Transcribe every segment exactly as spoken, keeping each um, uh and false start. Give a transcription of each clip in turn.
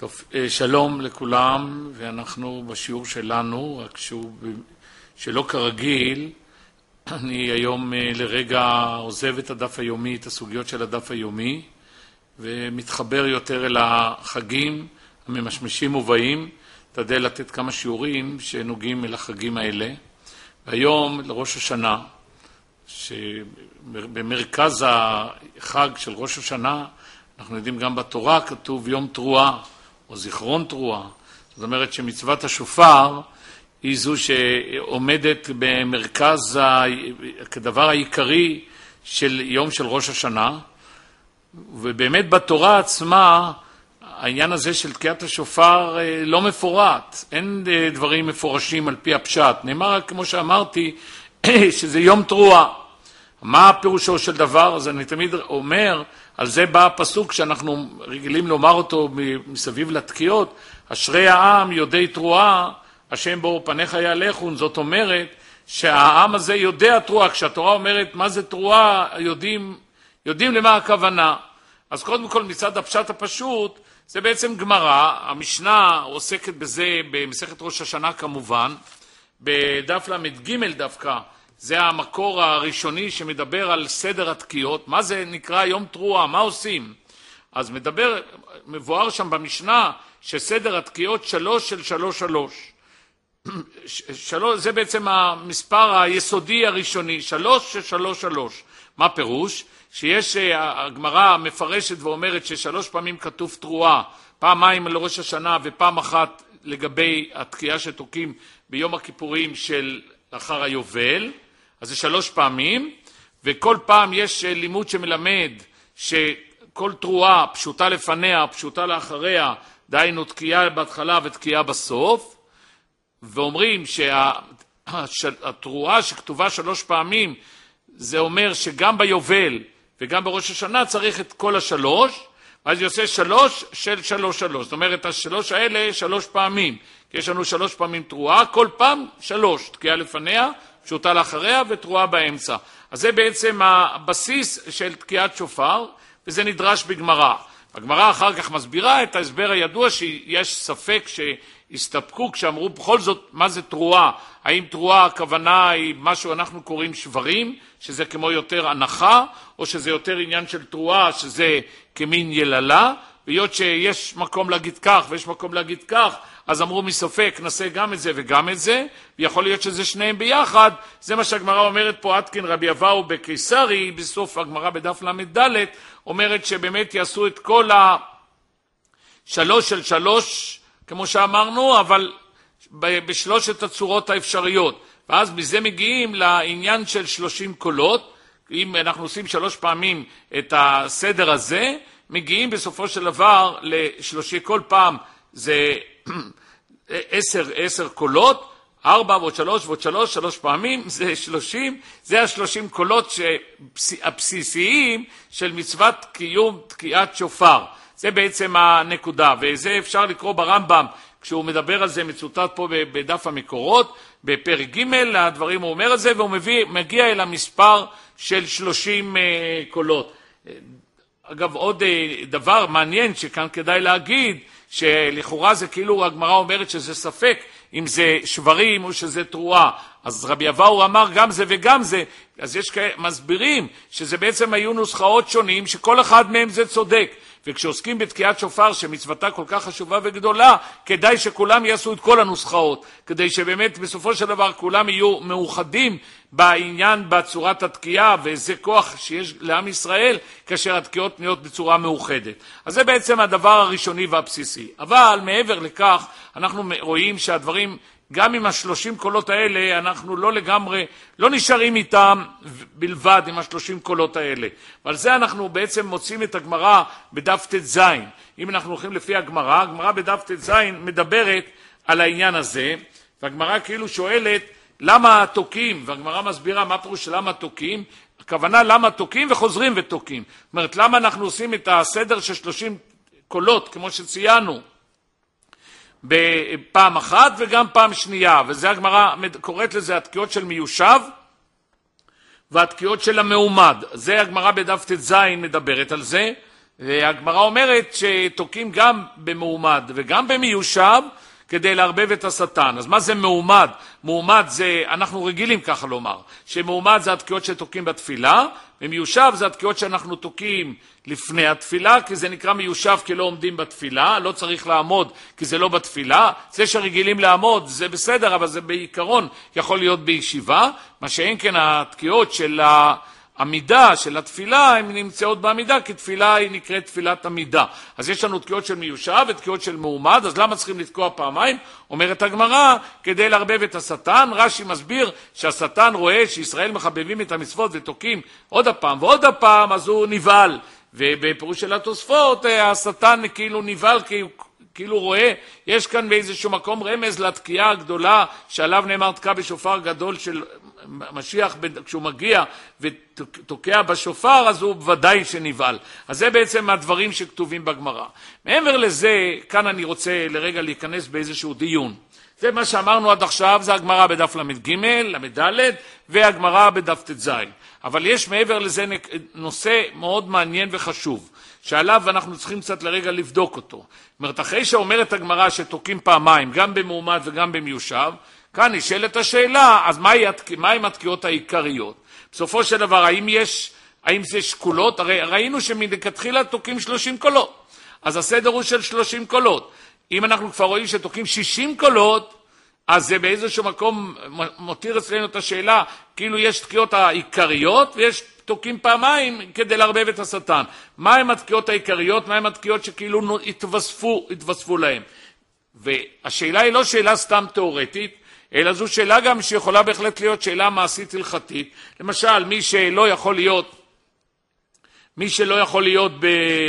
טוב, שלום לכולם, ואנחנו בשיעור שלנו, רק שהוא שלא כרגיל, אני היום לרגע עוזב את הדף היומי, את הסוגיות של הדף היומי, ומתחבר יותר אל החגים הממשמשים ובאים, תדע לתת כמה שיעורים שנוגעים אל החגים האלה. והיום לראש השנה, שבמרכז החג של ראש השנה, אנחנו יודעים גם בתורה כתוב יום תרועה, או זיכרון תרועה. זאת אומרת שמצוות השופר היא זו שעומדת במרכז כדבר העיקרי של יום של ראש השנה, ובאמת בתורה עצמה העניין הזה של תקיעת השופר לא מפורט, אין דברים מפורשים על פי הפשט, נאמר כמו שאמרתי שזה יום תרועה. מה הפירושו של דבר? אז אני תמיד אומר, על זה בא הפסוק שאנחנו רגילים לומר אותו מסביב לתקיעות, אשרי העם יודעי תרועה, השם באור פניך יהלכון. זאת אומרת שהעם הזה יודע תרועה, כשהתורה אומרת מה זה תרועה, יודעים, יודעים למה הכוונה. אז קודם כל מצד הפשט הפשוט, זה בעצם גמרא, המשנה עוסקת בזה במסכת ראש השנה כמובן, בדף למד ג' דווקא, זה המקור הראשוני שמדבר על סדר התקיעות, מה זה נקרא יום תרועה, מה עושים? אז מדבר, מבואר שם במשנה שסדר התקיעות שלוש של שלוש שלוש. שלוש, זה בעצם המספר היסודי הראשוני, שלוש של שלוש שלוש. מה פירוש? שיש, הגמרא מפרשת ואומרת ששלוש פעמים כתוב תרועה, פעמיים לראש השנה ופעם אחת לגבי התקיעה שתוקים ביום הכיפורים של אחר היובל, אז זה שלוש פעמים, וכל פעם יש לימוד שמלמד שכל תרועה פשוטה לפניה, פשוטה לאחריה, דהיינו תקיעה בהתחלה ותקיעה בסוף, ואומרים שהתרועה שכתובה שלוש פעמים, זה אומר שגם ביובל וגם בראש השנה צריך את כל השלוש, אז יוצא שלוש של שלוש שלוש, זאת אומרת השלוש האלה שלוש פעמים, כי יש לנו שלוש פעמים תרועה, כל פעם שלוש, תקיעה לפניה, פשוטה לאחריה ותרועה באמצע. אז זה בעצם הבסיס של תקיעת שופר, וזה נדרש בגמרא. הגמרא אחר כך מסבירה את ההסבר הידוע שיש ספק שהסתפקו כשאמרו בכל זאת מה זה תרועה. האם תרועה הכוונה היא מה שאנחנו קוראים שברים, שזה כמו יותר הנחה, או שזה יותר עניין של תרועה, שזה כמין יללה, והיות שיש מקום להגיד כך ויש מקום להגיד כך, אז אמרו מספק נעשה גם את זה וגם את זה, ויכול להיות שזה שניהם ביחד. זה מה שהגמרא אומרת פה, עדכן רבי אבאו בקיסרי, בסוף הגמרא בדף למד ד' אומרת שבאמת יעשו את כל השלוש של שלוש, כמו שאמרנו, אבל בשלושת הצורות האפשריות. ואז מזה מגיעים לעניין של שלושים קולות. אם אנחנו עושים שלוש פעמים את הסדר הזה, מגיעים בסופו של דבר לשלושי, כל פעם זה עשר, עשר קולות, ארבע ועוד שלוש ועוד שלוש, שלוש פעמים, זה שלושים, זה השלושים קולות הבסיסיים של מצוות קיום תקיעת שופר. זה בעצם הנקודה, וזה אפשר לקרוא ברמב"ם, כשהוא מדבר על זה מצוטט פה בדף המקורות, בפרק ג' הדברים הוא אומר על זה, והוא מביא, מגיע אל המספר של שלושים קולות. אגב, עוד דבר מעניין שכאן כדאי להגיד, שלכאורה זה כאילו הגמרא אומרת שזה ספק אם זה שברים או שזה תרועה. אז רבי אבאו אמר גם זה וגם זה, אז יש כאלה מסבירים שזה בעצם היו נוסחאות שונים שכל אחד מהם זה צודק. וכשעוסקים בתקיעת שופר שמצוותה כל כך חשובה וגדולה, כדאי שכולם יעשו את כל הנוסחאות, כדי שבאמת בסופו של דבר כולם יהיו מאוחדים בעניין בצורת התקיעה, וזה כוח שיש לעם ישראל כאשר התקיעות נהיות בצורה מאוחדת. אז זה בעצם הדבר הראשוני והבסיסי. אבל מעבר לכך אנחנו רואים שהדברים, גם עם השלושים קולות האלה, אנחנו לא לגמרי, לא נשארים איתם בלבד עם השלושים קולות האלה. ועל זה אנחנו בעצם מוצאים את הגמרא בדף ט"ז. אם אנחנו הולכים לפי הגמרא, הגמרא בדף ט"ז מדברת על העניין הזה, והגמרא כאילו שואלת למה תוקים, והגמרא מסבירה מה פירוש למה תוקים, הכוונה למה תוקים וחוזרים ותוקים. זאת אומרת, למה אנחנו עושים את הסדר של שלושים קולות, כמו שציינו, בפעם אחת וגם פעם שנייה, וזה הגמרא קוראת לזה התקיעות של מיושב והתקיעות של המעומד. זה הגמרא בדף ט"ז מדברת על זה, והגמרא אומרת שתוקים גם במעומד וגם במיושב כדי להרבב את השטן. אז מה זה מעומד? מעומד זה, אנחנו רגילים ככה לומר, שמעומד זה התקיעות שתוקים בתפילה, ומיושב זה התקיעות שאנחנו תוקים לפני התפילה, כי זה נקרא מיושב כי לא עומדים בתפילה, לא צריך לעמוד כי זה לא בתפילה. זה שרגילים לעמוד זה בסדר, אבל זה בעיקרון יכול להיות בישיבה, מה שאין כן התקיעות של העמידה של התפילה הן נמצאות בעמידה, כי תפילה היא נקראת תפילת עמידה. אז יש לנו תקיעות של מיושב ותקיעות של מעומד, אז למה צריכים לתקוע פעמיים? אומרת הגמרא, כדי להרבב את השטן. רש"י מסביר שהשטן רואה שישראל מחבבים את המצוות ותוקים עוד הפעם ועוד הפעם, אז הוא נבהל. ובפירוש של התוספות, השטן כאילו נבהל, כאילו רואה, יש כאן באיזשהו מקום רמז לתקיעה הגדולה שעליו נאמר תקע בשופר גדול של משיח, כשהוא מגיע ותוקע בשופר, אז הוא ודאי שנבהל. אז זה בעצם הדברים שכתובים בגמרא. מעבר לזה, כאן אני רוצה לרגע להיכנס באיזשהו דיון. זה מה שאמרנו עד עכשיו, זה הגמרא בדף למד ג', למד ד', והגמרא בדף ט"ז. אבל יש מעבר לזה נושא מאוד מעניין וחשוב, שעליו אנחנו צריכים קצת לרגע לבדוק אותו. זאת אומרת, אחרי שאומרת הגמרא שתוקים פעמיים, גם במעומד וגם במיושב, כאן נשאלת השאלה, אז מהי, מהי התקיעות העיקריות? בסופו של דבר, האם יש, האם זה שקולות? הרי ראינו שמלכתחילה תוקים שלושים קולות. אז הסדר הוא של שלושים קולות. אם אנחנו כבר רואים שתוקים שישים קולות, אז זה באיזשהו מקום מותיר אצלנו את השאלה, כאילו יש תקיעות העיקריות ויש תוקים פעמיים כדי להרבב את השטן. מה הם התקיעות העיקריות? מה הם התקיעות שכאילו התווספו, התווספו להם? והשאלה היא לא שאלה סתם תיאורטית, אלא זו שאלה גם שיכולה בהחלט להיות שאלה מעשית הלכתית. למשל, מי שלא יכול להיות, מי שלא יכול להיות ב,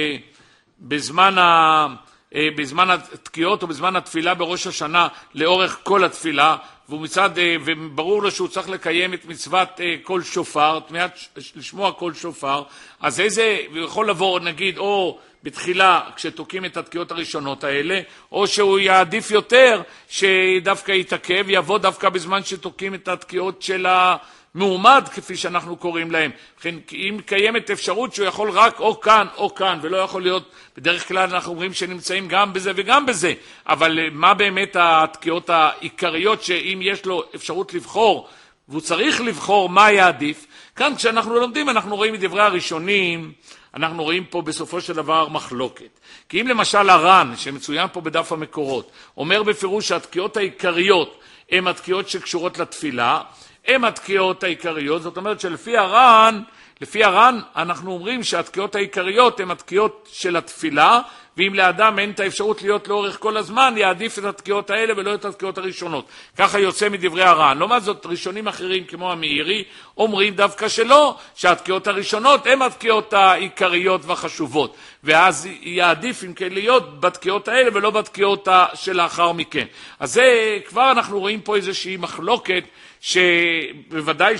בזמן ה... בזמן התקיעות או בזמן התפילה בראש השנה לאורך כל התפילה, והוא מצד, וברור לו שהוא צריך לקיים את מצוות כל שופר, לשמוע כל שופר, אז איזה, הוא יכול לבוא נגיד או בתחילה כשתוקים את התקיעות הראשונות האלה, או שהוא יעדיף יותר שדווקא יתעכב, יבוא דווקא בזמן שתוקים את התקיעות של ה... מעומד כפי שאנחנו קוראים להם. לכן אם קיימת אפשרות שהוא יכול רק או כאן או כאן, ולא יכול להיות, בדרך כלל אנחנו אומרים שנמצאים גם בזה וגם בזה, אבל מה באמת התקיעות העיקריות שאם יש לו אפשרות לבחור, והוא צריך לבחור מה יעדיף? כאן כשאנחנו לומדים אנחנו רואים מדברי הראשונים, אנחנו רואים פה בסופו של דבר מחלוקת. כי אם למשל הר"ן, שמצוין פה בדף המקורות, אומר בפירוש שהתקיעות העיקריות הן התקיעות שקשורות לתפילה, הם התקיעות העיקריות, זאת אומרת שלפי הר"ן, לפי הר"ן אנחנו אומרים שהתקיעות העיקריות הן התקיעות של התפילה, ואם לאדם אין את האפשרות להיות לאורך כל הזמן, יעדיף את התקיעות האלה ולא את התקיעות הראשונות. ככה יוצא מדברי הר"ן. לעומת זאת, ראשונים אחרים כמו המאירי אומרים דווקא שלא, שהתקיעות הראשונות הן התקיעות העיקריות והחשובות, ואז יעדיף אם כן להיות בתקיעות האלה ולא בתקיעות שלאחר מכן. אז זה כבר אנחנו רואים פה איזושהי מחלוקת, שבוודאי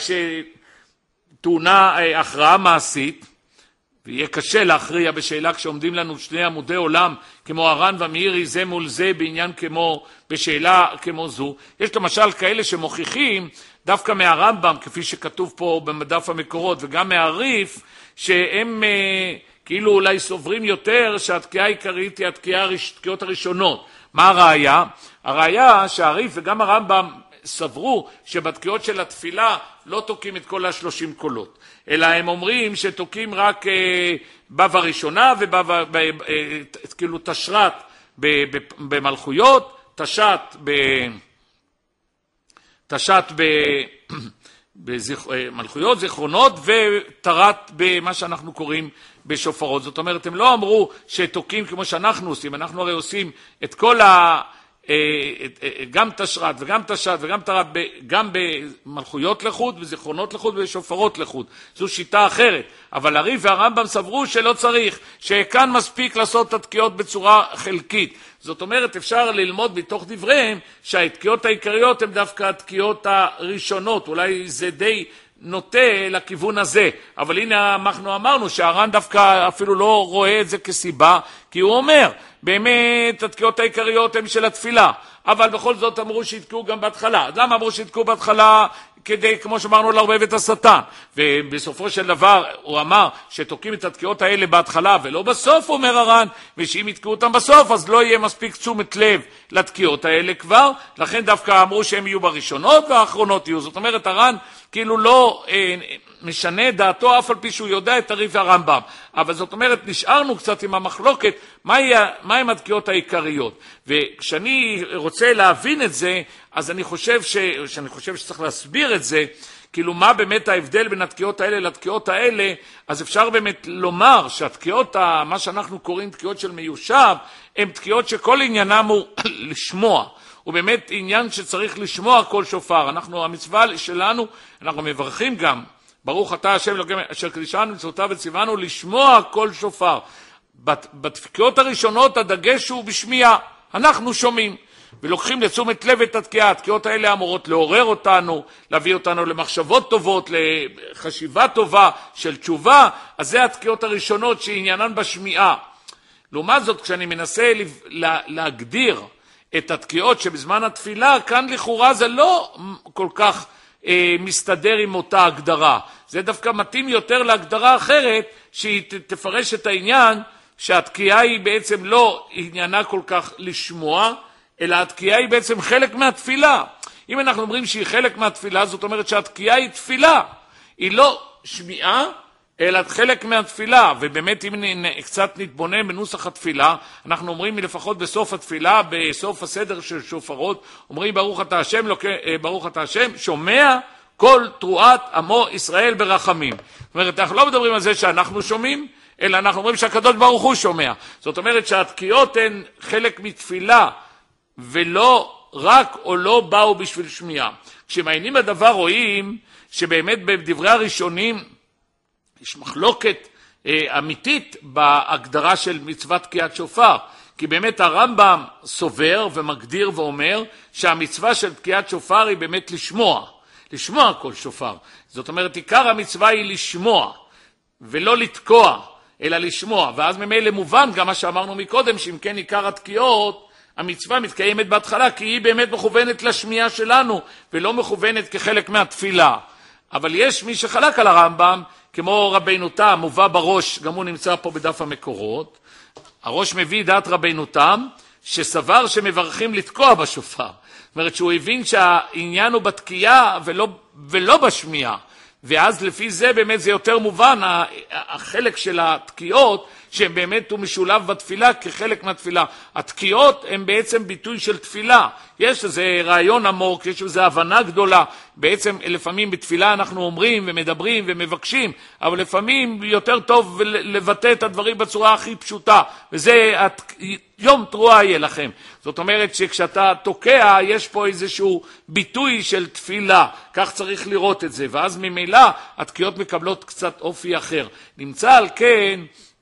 שטעונה הכרעה מעשית, ויהיה קשה להכריע בשאלה כשעומדים לנו שני עמודי עולם כמו הר"ן והמאירי זה מול זה בעניין כמו בשאלה כמו זו. יש למשל כאלה שמוכיחים דווקא מהרמב"ם כפי שכתוב פה במדף המקורות וגם מהריף, שהם אה, כאילו אולי סוברים יותר שהתקיעה העיקרית היא התקיעות הראשונות. מה הראיה? הראיה שהריף וגם הרמב"ם סברו שבתקיעות של התפילה לא תוקים את כל השלושים קולות, אלא הם אומרים שתוקים רק אה, בב הראשונה ובב, אה, אה, כאילו תשרת ב, ב, במלכויות, תשת ב... תשת ב... במלכויות, זיכרונות, ותרת במה שאנחנו קוראים בשופרות. זאת אומרת, הם לא אמרו שתוקים כמו שאנחנו עושים, אנחנו הרי עושים את כל ה... גם תשרת וגם תשת וגם תרת גם במלכויות לחוד וזיכרונות לחוד ושופרות לחוד. זו שיטה אחרת, אבל הריף והרמב"ם סברו שלא צריך, שכאן מספיק לעשות את התקיעות בצורה חלקית. זאת אומרת, אפשר ללמוד מתוך דבריהם שהתקיעות העיקריות הן דווקא התקיעות הראשונות, אולי זה די נוטה לכיוון הזה, אבל הנה אנחנו אמרנו שהר"ן דווקא אפילו לא רואה את זה כסיבה, כי הוא אומר באמת התקיעות העיקריות הן של התפילה, אבל בכל זאת אמרו שיתקעו גם בהתחלה. אז למה אמרו שיתקעו בהתחלה? כדי, כמו שאמרנו, לערבב את השטן. ובסופו של דבר הוא אמר שתוקעים את התקיעות האלה בהתחלה ולא בסוף, אומר הר"ן, ושאם יתקעו אותם בסוף אז לא יהיה מספיק תשומת לב לתקיעות האלה כבר, לכן דווקא אמרו שהם יהיו בראשונות והאחרונות יהיו. זאת אומרת, הר"ן כאילו לא אה, משנה דעתו אף על פי שהוא יודע את תרי"ף הרמב"ם. אבל זאת אומרת, נשארנו קצת עם המחלוקת, מהי, מהי התקיעות העיקריות. וכשאני רוצה להבין את זה, אז אני חושב, ש, שאני חושב שצריך להסביר את זה, כאילו מה באמת ההבדל בין התקיעות האלה לתקיעות האלה, אז אפשר באמת לומר שהתקיעות, מה שאנחנו קוראים תקיעות של מיושב, הן תקיעות שכל עניינם הוא לשמוע. הוא באמת עניין שצריך לשמוע כל שופר. אנחנו, המצווה שלנו, אנחנו מברכים גם, ברוך אתה השם אלוקים אשר קדישנו מצוותיו וציוונו לשמוע כל שופר. בתקיעות הראשונות הדגש הוא בשמיעה, אנחנו שומעים. ולוקחים לתשומת לב את התקיעה. התקיעות האלה אמורות לעורר אותנו, להביא אותנו למחשבות טובות, לחשיבה טובה של תשובה. אז זה התקיעות הראשונות שעניינן בשמיעה. לעומת זאת, כשאני מנסה להגדיר את התקיעות שבזמן התפילה, כאן לכאורה זה לא כל כך אה, מסתדר עם אותה הגדרה. זה דווקא מתאים יותר להגדרה אחרת, שהיא תפרש את העניין שהתקיעה היא בעצם לא עניינה כל כך לשמוע, אלא התקיעה היא בעצם חלק מהתפילה. אם אנחנו אומרים שהיא חלק מהתפילה, זאת אומרת שהתקיעה היא תפילה. היא לא שמיעה, אלא חלק מהתפילה. ובאמת אם קצת נתבונן בנוסח התפילה, אנחנו אומרים לפחות בסוף התפילה, בסוף הסדר של שופרות, אומרים ברוך אתה השם, ברוך אתה השם, שומע כל תרועת עמו ישראל ברחמים. זאת אומרת, אנחנו לא מדברים על זה שאנחנו שומעים, אלא אנחנו אומרים שהקדוש ברוך הוא שומע. זאת אומרת שהתקיעות הן חלק מתפילה, ולא רק או לא באו בשביל שמיעה. כשמעיינים הדבר רואים שבאמת בדברי הראשונים יש מחלוקת אה, אמיתית בהגדרה של מצוות תקיעת שופר. כי באמת הרמב"ם סובר ומגדיר ואומר שהמצווה של תקיעת שופר היא באמת לשמוע. לשמוע כל שופר. זאת אומרת, עיקר המצווה היא לשמוע ולא לתקוע, אלא לשמוע. ואז ממילא מובן גם מה שאמרנו מקודם, שאם כן עיקר התקיעות, המצווה מתקיימת בהתחלה, כי היא באמת מכוונת לשמיעה שלנו, ולא מכוונת כחלק מהתפילה. אבל יש מי שחלק על הרמב"ם, כמו רבינו תם, מובא בראש, גם הוא נמצא פה בדף המקורות. הראש מביא דעת רבינו תם, שסבר שמברכים לתקוע בשופר. זאת אומרת שהוא הבין שהעניין הוא בתקיעה ולא, ולא בשמיעה. ואז לפי זה באמת זה יותר מובן, החלק של התקיעות, שבאמת הוא משולב בתפילה כחלק מהתפילה. התקיעות הן בעצם ביטוי של תפילה. יש איזה רעיון עמוק, יש איזו הבנה גדולה. בעצם לפעמים בתפילה אנחנו אומרים ומדברים ומבקשים, אבל לפעמים יותר טוב לבטא את הדברים בצורה הכי פשוטה. וזה יום תרועה יהיה לכם. זאת אומרת שכשאתה תוקע, יש פה איזשהו ביטוי של תפילה. כך צריך לראות את זה. ואז ממילא התקיעות מקבלות קצת אופי אחר. נמצא על כן,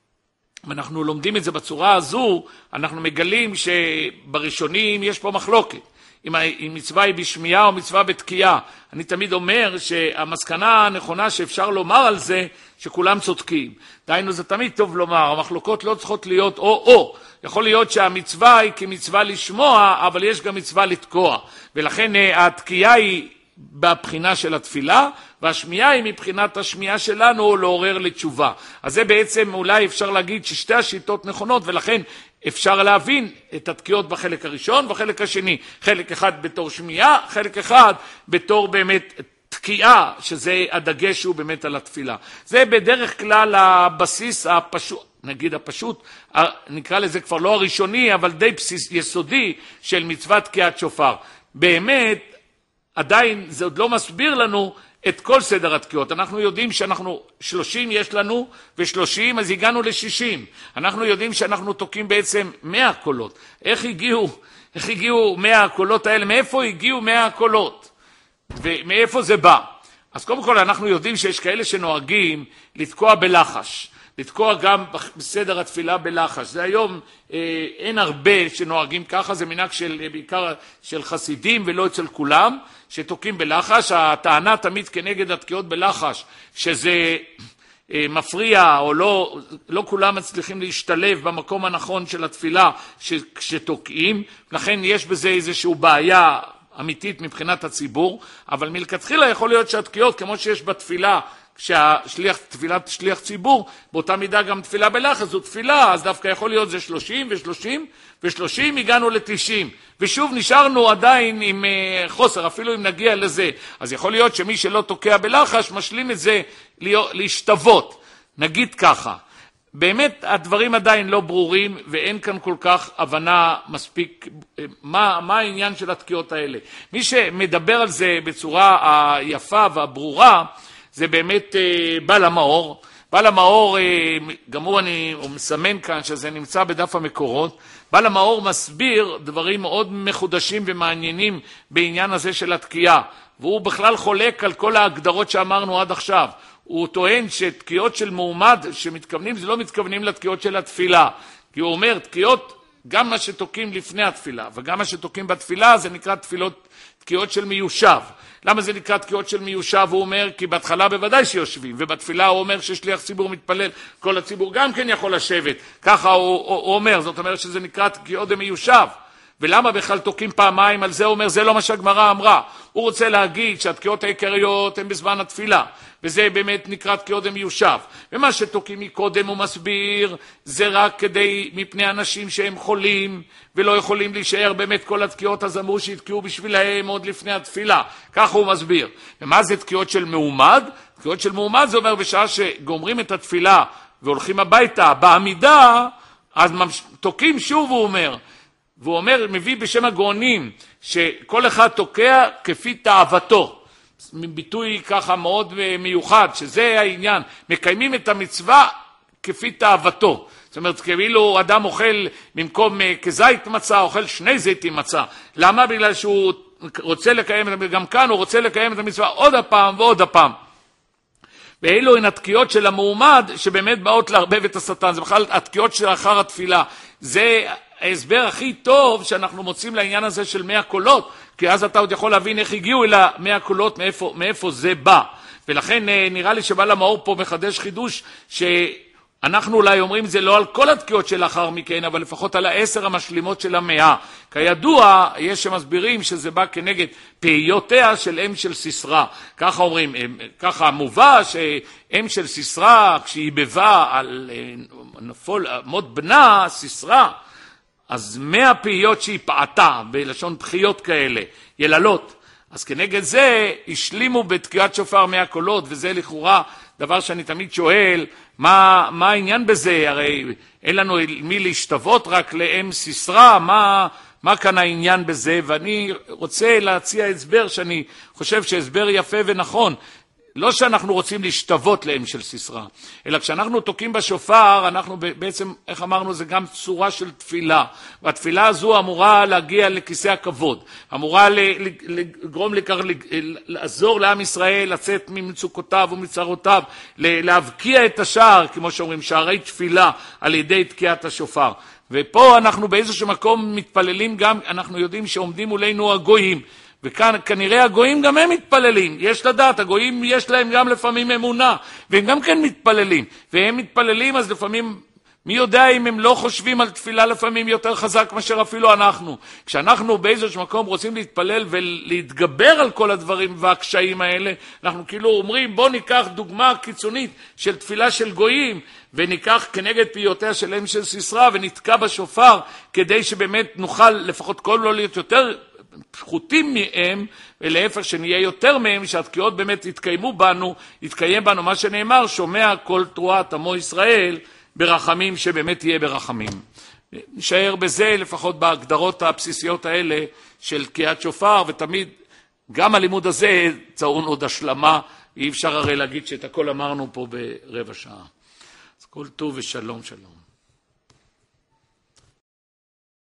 אנחנו לומדים את זה בצורה הזו, אנחנו מגלים שבראשונים יש פה מחלוקת. אם מצווה היא בשמיעה או מצווה בתקיעה. אני תמיד אומר שהמסקנה הנכונה שאפשר לומר על זה, שכולם צודקים. דהיינו, זה תמיד טוב לומר, המחלוקות לא צריכות להיות או-או. יכול להיות שהמצווה היא כמצווה לשמוע, אבל יש גם מצווה לתקוע. ולכן התקיעה היא בבחינה של התפילה, והשמיעה היא מבחינת השמיעה שלנו לעורר לתשובה. אז זה בעצם אולי אפשר להגיד ששתי השיטות נכונות, ולכן אפשר להבין את התקיעות בחלק הראשון ובחלק השני. חלק אחד בתור שמיעה, חלק אחד בתור באמת תקיעה, שזה הדגש הוא באמת על התפילה. זה בדרך כלל הבסיס הפשוט, נגיד הפשוט, נקרא לזה כבר לא הראשוני, אבל די בסיס יסודי של מצוות תקיעת שופר. באמת, עדיין זה עוד לא מסביר לנו את כל סדר התקיעות. אנחנו יודעים שאנחנו שלושים יש לנו, ושלושים אז הגענו לשישים. אנחנו יודעים שאנחנו תוקעים בעצם מאה קולות. איך הגיעו, איך הגיעו מאה הקולות האלה? מאיפה הגיעו מאה הקולות? ומאיפה זה בא? אז קודם כל אנחנו יודעים שיש כאלה שנוהגים לתקוע בלחש. לתקוע גם בסדר התפילה בלחש. זה היום אה, אין הרבה שנוהגים ככה, זה מנהג של, בעיקר של חסידים ולא אצל כולם, שתוקעים בלחש. הטענה תמיד כנגד התקיעות בלחש, שזה אה, מפריע או לא, לא כולם מצליחים להשתלב במקום הנכון של התפילה שתוקעים, לכן יש בזה איזושהי בעיה אמיתית מבחינת הציבור, אבל מלכתחילה יכול להיות שהתקיעות, כמו שיש בתפילה, כשהשליח, תפילת שליח ציבור, באותה מידה גם תפילה בלחץ, זו תפילה, אז דווקא יכול להיות זה שלושים ושלושים, ושלושים הגענו ל-תשעים, ושוב נשארנו עדיין עם uh, חוסר, אפילו אם נגיע לזה, אז יכול להיות שמי שלא תוקע בלחש, משלים את זה להשתוות, נגיד ככה. באמת הדברים עדיין לא ברורים, ואין כאן כל כך הבנה מספיק, מה, מה העניין של התקיעות האלה. מי שמדבר על זה בצורה היפה והברורה, זה באמת בעל המאור. בעל המאור, גם הוא אני הוא מסמן כאן שזה נמצא בדף המקורות, בעל המאור מסביר דברים מאוד מחודשים ומעניינים בעניין הזה של התקיעה, והוא בכלל חולק על כל ההגדרות שאמרנו עד עכשיו. הוא טוען שתקיעות של מועמד שמתכוונים, זה לא מתכוונים לתקיעות של התפילה, כי הוא אומר, תקיעות, גם מה שתוקים לפני התפילה, וגם מה שתוקים בתפילה, זה נקרא תפילות, תקיעות של מיושב. למה זה נקרא תקיעות של מיושב? הוא אומר, כי בהתחלה בוודאי שיושבים, ובתפילה הוא אומר ששליח ציבור מתפלל, כל הציבור גם כן יכול לשבת. ככה הוא, הוא, הוא אומר, זאת אומרת שזה נקרא תקיעות מיושב. ולמה בכלל תוקים פעמיים על זה? הוא אומר, זה לא מה שהגמרא אמרה. הוא רוצה להגיד שהתקיעות העיקריות הן בזמן התפילה, וזה באמת נקרא תקיעות מיושב. ומה שתוקים מקודם הוא מסביר, זה רק כדי מפני אנשים שהם חולים, ולא יכולים להישאר באמת כל התקיעות, אז אמרו שיתקיעו בשבילהם עוד לפני התפילה. ככה הוא מסביר. ומה זה תקיעות של מעומד? תקיעות של מעומד זה אומר בשעה שגומרים את התפילה והולכים הביתה בעמידה, אז תוקים שוב, הוא אומר. והוא אומר, מביא בשם הגאונים, שכל אחד תוקע כפי תאוותו. ביטוי ככה מאוד מיוחד, שזה העניין. מקיימים את המצווה כפי תאוותו. זאת אומרת, כאילו אדם אוכל במקום כזית מצה, אוכל שני זיתים מצה. למה? בגלל שהוא רוצה לקיים, גם כאן הוא רוצה לקיים את המצווה עוד הפעם ועוד הפעם. ואלו הן התקיעות של המועמד, שבאמת באות להרבב את השטן. זה בכלל התקיעות של אחר התפילה. זה ההסבר הכי טוב שאנחנו מוצאים לעניין הזה של מאה קולות, כי אז אתה עוד יכול להבין איך הגיעו אל המאה קולות, מאיפה, מאיפה זה בא. ולכן נראה לי שבעל המאור פה מחדש חידוש, שאנחנו אולי אומרים זה לא על כל התקיעות שלאחר מכן, אבל לפחות על העשר המשלימות של המאה. כידוע, יש שמסבירים שזה בא כנגד פעיותיה של אם של סיסרא. ככה אומרים, ככה מובא שאם של סיסרא, כשהיא בבה על נפול מות בנה, סיסרא, אז מאה פעיות שהיא פעתה, בלשון בחיות כאלה, יללות, אז כנגד זה השלימו בתקיעת שופר מאה קולות, וזה לכאורה דבר שאני תמיד שואל, מה, מה העניין בזה? הרי אין לנו מי להשתוות רק לאם סיסרא, מה, מה כאן העניין בזה? ואני רוצה להציע הסבר שאני חושב שהסבר יפה ונכון, לא שאנחנו רוצים להשתוות לאם של סיסרא, אלא כשאנחנו תוקים בשופר, אנחנו בעצם, איך אמרנו, זה גם צורה של תפילה. והתפילה הזו אמורה להגיע לכיסא הכבוד, אמורה לגרום לכך, לעזור לעם ישראל לצאת ממצוקותיו ומצרותיו, להבקיע את השער, כמו שאומרים, שערי תפילה, על ידי תקיעת השופר. ופה אנחנו באיזשהו מקום מתפללים גם, אנחנו יודעים שעומדים מולנו הגויים, וכאן כנראה הגויים גם הם מתפללים, יש לדעת, הגויים יש להם גם לפעמים אמונה, והם גם כן מתפללים, והם מתפללים אז לפעמים, מי יודע אם הם לא חושבים על תפילה לפעמים יותר חזק מאשר אפילו אנחנו. כשאנחנו באיזשהו מקום רוצים להתפלל ולהתגבר על כל הדברים והקשיים האלה, אנחנו כאילו אומרים בוא ניקח דוגמה קיצונית של תפילה של גויים, וניקח כנגד פיותיה של אם של סיסרא ונתקע בשופר, כדי שבאמת נוכל לפחות כל לא להיות יותר פחותים מהם, ולהפך שנהיה יותר מהם, שהתקיעות באמת יתקיימו בנו, יתקיים בנו מה שנאמר, שומע כל תרועת עמו ישראל ברחמים, שבאמת יהיה ברחמים. נשאר בזה לפחות בהגדרות הבסיסיות האלה של תקיעת שופר, ותמיד גם הלימוד הזה צאון עוד השלמה, אי אפשר הרי להגיד שאת הכל אמרנו פה ברבע שעה. אז כל טוב ושלום שלום.